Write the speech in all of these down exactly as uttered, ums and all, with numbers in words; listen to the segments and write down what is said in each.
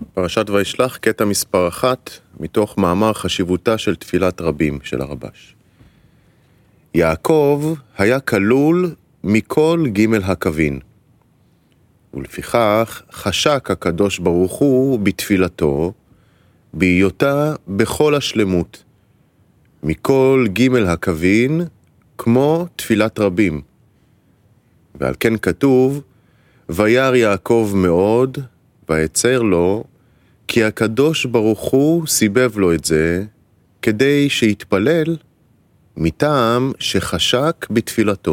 פרשת וישלח, קטע מספר אחת, מתוך מאמר חשיבותה של תפילת רבים של הרבש. יעקב היה כלול מכל ג' הקווין, ולפיכך חשק הקדוש ברוך הוא בתפילתו, בהיותה בכל השלמות, מכל ג' הקווין כמו תפילת רבים. ועל כן כתוב, וירא יעקב מאוד, ויצר לו, כי הקדוש ברוך הוא סיבב לו את זה, כדי שיתפלל מטעם שחשק בתפילתו.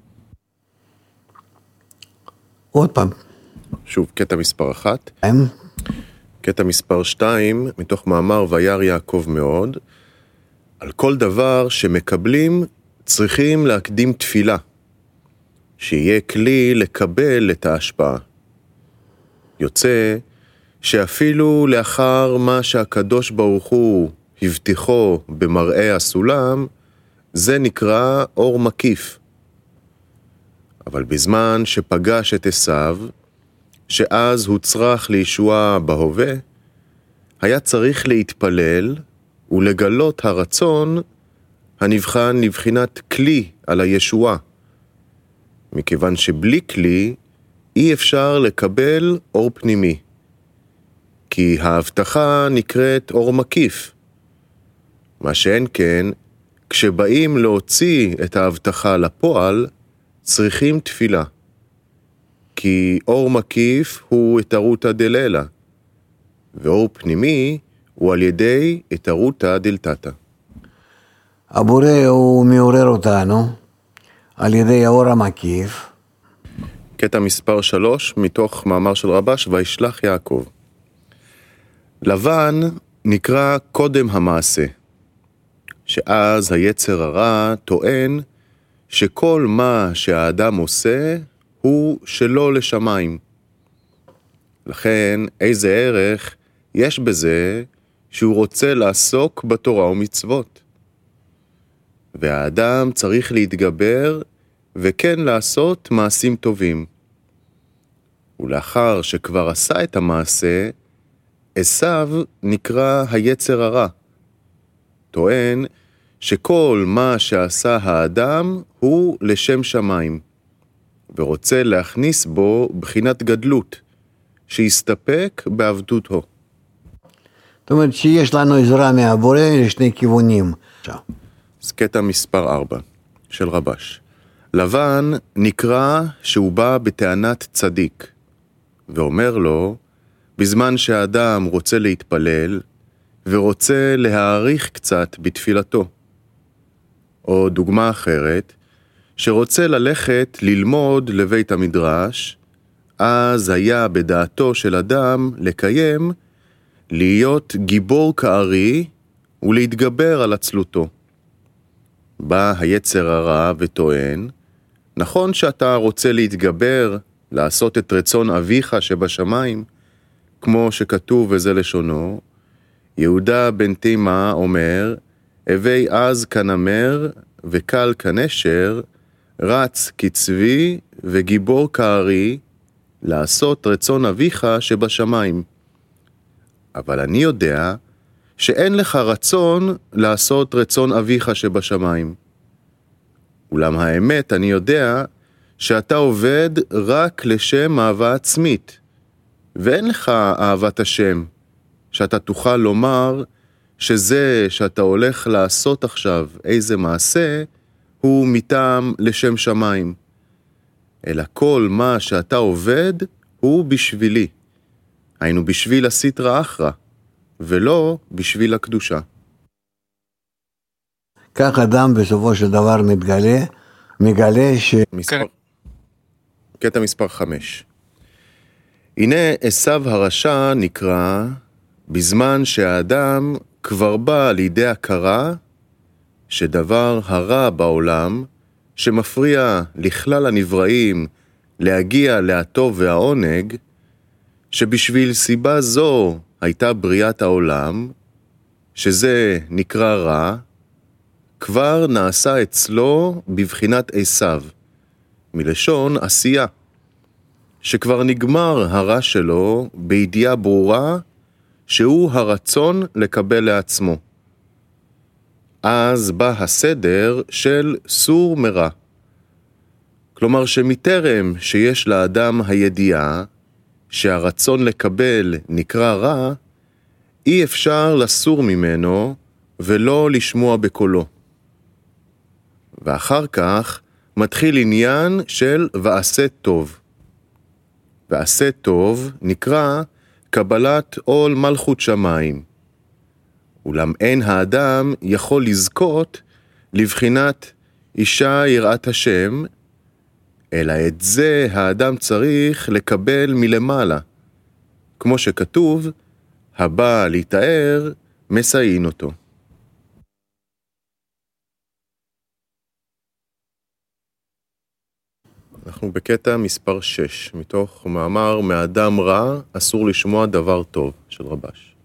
עוד פעם. שוב, קטע מספר אחת. הם? קטע מספר שתיים, מתוך מאמר וירא יעקב מאוד, על כל דבר שמקבלים צריכים להקדים תפילה, שיהיה כלי לקבל את ההשפעה. יוצא שאפילו לאחר מה שהקדוש ברוך הוא הבטיחו במראה הסולם, זה נקרא אור מקיף. אבל בזמן שפגש את עשיו, שאז הוא צריך לישועה בהווה, היה צריך להתפלל ולגלות הרצון הנבחן לבחינת כלי על הישועה. מכיוון שבלי כלי אי אפשר לקבל אור פנימי. כי ההבטחה נקראת אור מקיף. מה שאין כן, כשבאים להוציא את ההבטחה לפועל, צריכים תפילה. כי אור מקיף הוא התערותא דלילה, ואור פנימי הוא על ידי התערותא דלתתא. הבורא הוא מעורר אותנו על ידי האור המקיף. קטע מספר שלוש, מתוך מאמר של רבש, וישלח יעקב. לבן נקרא קודם המעשה, שאז היצר הרע טוען שכל מה שהאדם עושה הוא שלא לשמיים. לכן איזה ערך יש בזה שהוא רוצה לעסוק בתורה ומצוות. והאדם צריך להתגבר וכן לעשות מעשים טובים. ולאחר שכבר עשה את המעשה, עשיו נקרא היצר הרע. טוען שכל מה שעשה האדם הוא לשם שמיים, ורוצה להכניס בו בחינת גדלות, שיסתפק בעבדותו. זאת אומרת שיש לנו עזרה מהבורא לשני כיוונים. אז קטע מספר ארבע של רבש. לבן נקרא שהוא בא בטענת צדיק, ואומר לו, בזמן שהאדם רוצה להתפלל, ורוצה להאריך קצת בתפילתו. או דוגמה אחרת, שרוצה ללכת ללמוד לבית המדרש, אז היה בדעתו של אדם לקיים, להיות גיבור כארי ולהתגבר על עצלותו. בא היצר הרע וטוען, נכון שאתה רוצה להתגבר, לעשות את רצון אביך שבשמיים, כמו שכתוב וזה לשונו, יהודה בן תימה אומר, הווי אז כנמר וקל כנשר, רץ כצבי וגיבור כארי, לעשות רצון אביך שבשמיים. אבל אני יודע שאין לך רצון לעשות רצון אביך שבשמיים. אולם האמת אני יודע שאתה עובד רק לשם אהבה עצמית, ואין לך אהבת השם, שאתה תוכל לומר שזה שאתה הולך לעשות עכשיו איזה מעשה, הוא מטעם לשם שמיים. אלא כל מה שאתה עובד הוא בשבילי. היינו בשביל הסטרא אחרא, ולא בשביל הקדושה. כך אדם בסופו של דבר מתגלה, מגלה ש... מספר... קטע מספר חמש. הנה עשיו הרשע נקרא, בזמן שהאדם כבר בא לידי הכרה, שדבר הרע בעולם, שמפריע לכלל הנבראים להגיע להטוב והעונג, שבשביל סיבה זו הייתה בריאת העולם, שזה נקרא רע, כבר נעשה אצלו בבחינת עשיו, מלשון עשייה, שכבר נגמר הרע שלו בידיעה ברורה שהוא הרצון לקבל לעצמו. אז בא הסדר של סור מרע. כלומר שמטרם שיש לאדם הידיעה שהרצון לקבל נקרא רע, אי אפשר לסור ממנו ולא לשמוע בקולו. ואחר כך מתחיל עניין של ועשה טוב. ועשה טוב נקרא קבלת עול מלכות שמיים. אולם אין האדם יכול לזכות לבחינת אישה יראת השם, אלא את זה האדם צריך לקבל מלמעלה. כמו שכתוב, הבא להתאר מסעין אותו. אנחנו בקטע מספר שש, מתוך מאמר מאדם רע אסור לשמוע דבר טוב של רבש.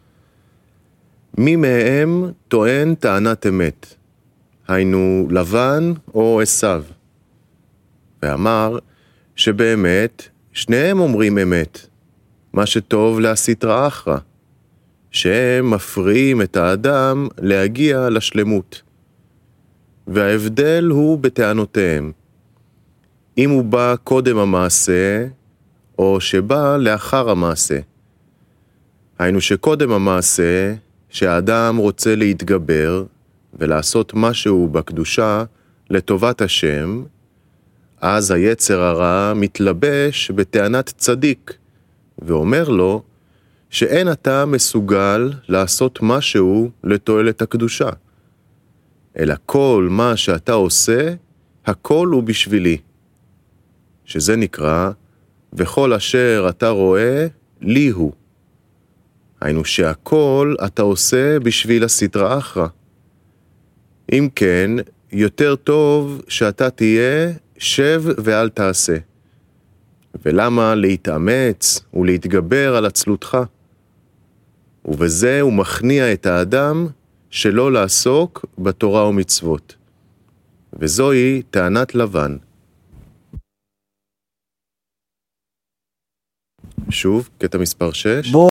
מי מהם טוען טענת אמת, היינו לבן או עשיו, ואמר שבאמת שניהם אומרים אמת, מה שטוב להסתרא אחרא, שהם מפריעים את האדם להגיע לשלמות. וההבדל הוא בטענותיהם. אם הוא בא קודם המעשה, או שבא לאחר המעשה. היינו שקודם המעשה, שהאדם רוצה להתגבר ולעשות משהו בקדושה לטובת השם, אז היצר הרע מתלבש בטענת צדיק, ואומר לו שאין אתה מסוגל לעשות משהו לתועלת הקדושה, אלא כל מה שאתה עושה, הכל הוא בשבילי. שזה נקרא, וכל אשר אתה רואה, לי הוא. היינו שהכל אתה עושה בשביל הסדרה אחרא. אם כן, יותר טוב שאתה תהיה שב ואל תעשה. ולמה להתאמץ ולהתגבר על עצלותך? ובזה הוא מכניע את האדם שלא לעסוק בתורה ומצוות. וזוהי טענת לבן. שוב, קטע מספר שש.